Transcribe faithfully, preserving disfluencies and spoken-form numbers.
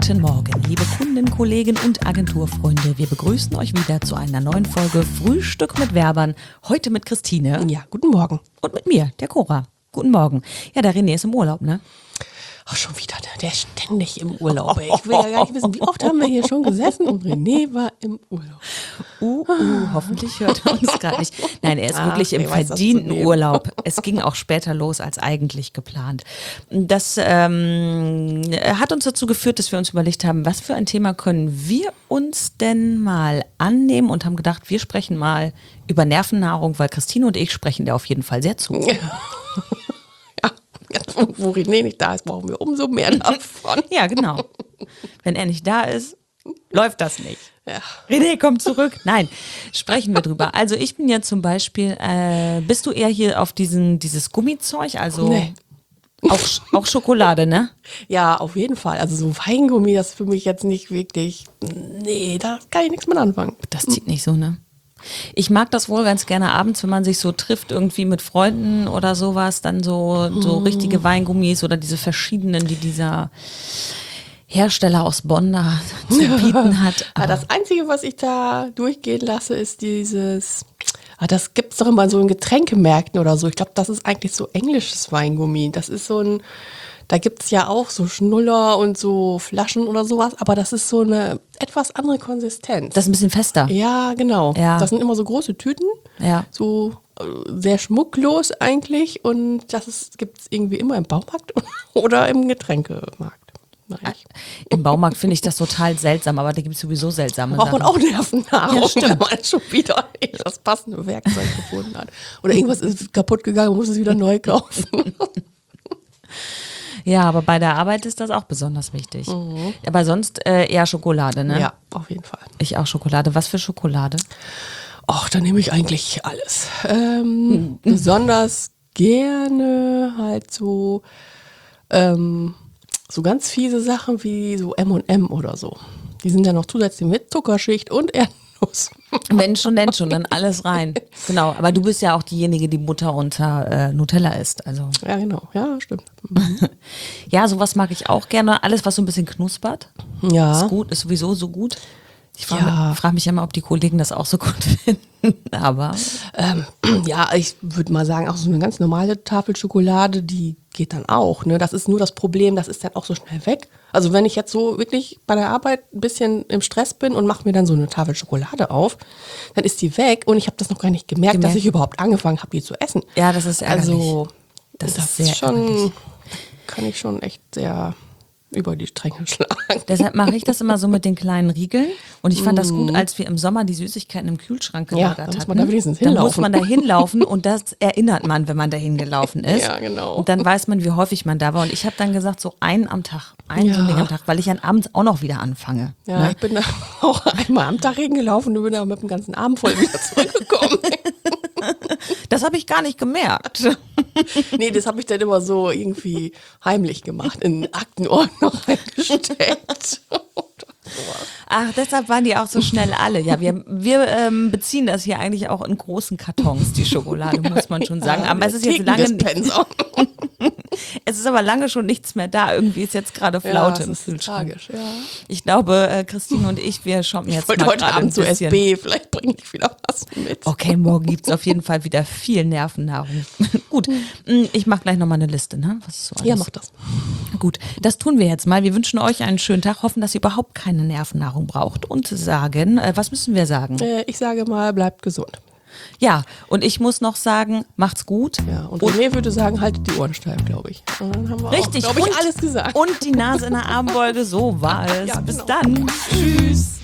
Guten Morgen, liebe Kunden, Kollegen und Agenturfreunde. Wir begrüßen euch wieder zu einer neuen Folge Frühstück mit Werbern. Heute mit Christine. Ja, guten Morgen. Und mit mir, der Cora. Guten Morgen. Ja, der René ist im Urlaub, ne? Ach, schon wieder, ne? Der ist ständig im Urlaub. Ey. Ich will ja gar nicht wissen, wie oft haben wir hier schon gesessen und René war im Urlaub. Uh, uh, hoffentlich hört er uns gerade nicht. Nein, er ist Ach, wirklich im weiß, verdienten Urlaub. Es ging auch später los als eigentlich geplant. Das ähm, hat uns dazu geführt, dass wir uns überlegt haben, was für ein Thema können wir uns denn mal annehmen und haben gedacht, wir sprechen mal über Nervennahrung, weil Christine und ich sprechen da auf jeden Fall sehr zu. Jetzt, wo René nicht da ist, brauchen wir umso mehr davon. Ja, genau. Wenn er nicht da ist, läuft das nicht. Ja. René, komm zurück. Nein, sprechen wir drüber. Also ich bin ja zum Beispiel, äh, bist du eher hier auf diesen, dieses Gummizeug, also Nee. auch, auch Schokolade, ne? Ja, auf jeden Fall. Also so Weingummi, das ist für mich jetzt nicht wirklich, nee, da kann ich nichts mit anfangen. Das zieht nicht so, ne? Ich mag das wohl ganz gerne abends, wenn man sich so trifft, irgendwie mit Freunden oder sowas, dann so, so richtige Weingummis oder diese verschiedenen, die dieser Hersteller aus Bonn da zu bieten hat. Aber das Einzige, was ich da durchgehen lasse, ist dieses, ah, das gibt es doch immer so in Getränkemärkten oder so. Ich glaube, das ist eigentlich so englisches Weingummi. Das ist so ein, da gibt es ja auch so Schnuller und so Flaschen oder sowas, aber das ist so eine etwas andere Konsistenz. Das ist ein bisschen fester. Ja, genau. Ja. Das sind immer so große Tüten, Ja. so äh, sehr schmucklos eigentlich, und das gibt es irgendwie immer im Baumarkt oder im Getränkemarkt. Nein. Im Baumarkt finde ich das total seltsam, aber da gibt es sowieso seltsame Braucht man Sachen. auch Nervennahrung, Ja, stimmt. wenn man schon wieder nicht das passende Werkzeug gefunden hat. Oder irgendwas ist kaputt gegangen und muss es wieder neu kaufen. Ja, aber bei der Arbeit ist das auch besonders wichtig. Mhm. Aber sonst äh, eher Schokolade, ne? Ja, auf jeden Fall. Ich auch Schokolade. Was für Schokolade? Ach, da nehme ich eigentlich alles. Ähm, besonders gerne halt so, ähm, so ganz fiese Sachen wie so M und M oder so. Die sind ja noch zusätzlich mit Zuckerschicht und Erdnuss. Wenn schon, denn schon, dann alles rein. Genau, aber du bist ja auch diejenige, die Butter unter äh, Nutella isst. Also. Ja, genau. Ja, stimmt. Ja, sowas mag ich auch gerne. Alles, was so ein bisschen knuspert, Ja. ist gut, ist sowieso so gut. Ich frage Ja. frag mich ja mal, ob die Kollegen das auch so gut finden. Aber Ähm, ja, ich würde mal sagen, auch so eine ganz normale Tafel Schokolade, die geht dann auch. Ne? Das ist nur das Problem, das ist dann auch so schnell weg. Also wenn ich jetzt so wirklich bei der Arbeit ein bisschen im Stress bin und mache mir dann so eine Tafel Schokolade auf, dann ist die weg und ich habe das noch gar nicht gemerkt, Gemerkt. dass ich überhaupt angefangen habe, die zu essen. ja, das ist ärgerlich. Also das, das, ist sehr ist schon, ärgerlich. kann ich schon echt sehr über die Stränge schlagen. Deshalb mache ich das immer so mit den kleinen Riegeln. Und ich fand das gut, als wir im Sommer die Süßigkeiten im Kühlschrank Ja, gelagert da muss hatten. man da wenigstens Dann muss hinlaufen. man da hinlaufen und das erinnert man, wenn man da hingelaufen ist. Ja, genau. Und dann weiß man, wie häufig man da war. Und ich habe dann gesagt, so einen am Tag, einen Ja. so ein Ding am Tag, weil ich dann abends auch noch wieder anfange. Ja, Ne? ich bin da auch einmal am Tag hingelaufen und bin da mit dem ganzen Arm voll wieder zurückgekommen. Das habe ich gar nicht gemerkt. Nee, das habe ich dann immer so irgendwie heimlich gemacht, in Aktenordner reingesteckt. Ach, deshalb waren die auch so schnell alle. Ja, wir, wir ähm, beziehen das hier eigentlich auch in großen Kartons, die Schokolade, muss man schon sagen. Aber es ist jetzt lange nicht, Dispenser. es ist aber lange schon nichts mehr da. Irgendwie ist jetzt gerade Ja, Flaute das im ist Kühlschrank. tragisch, ja. Ich glaube, äh, Christine und ich, wir shoppen jetzt Ich wollte mal heute gerade ein Abend zu S bisschen. B, vielleicht bringe ich wieder was mit. Okay, morgen gibt es auf jeden Fall wieder viel Nervennahrung. Gut, mm, ich mache gleich nochmal eine Liste, ne? Was ist so alles? Ja, mach das. Gut, das tun wir jetzt mal. Wir wünschen euch einen schönen Tag, hoffen, dass ihr überhaupt keine Nervennahrung braucht und sagen, äh, was müssen wir sagen? Äh, ich sage mal, bleibt gesund. Ja, und ich muss noch sagen, macht's gut. Ja, und René würde sagen, haltet die Ohren steif, glaube ich. Und dann haben wir Richtig, glaube ich, und- alles gesagt. Und die Nase in der Armbeuge, so war es. Ja, Bis genau. dann. Tschüss.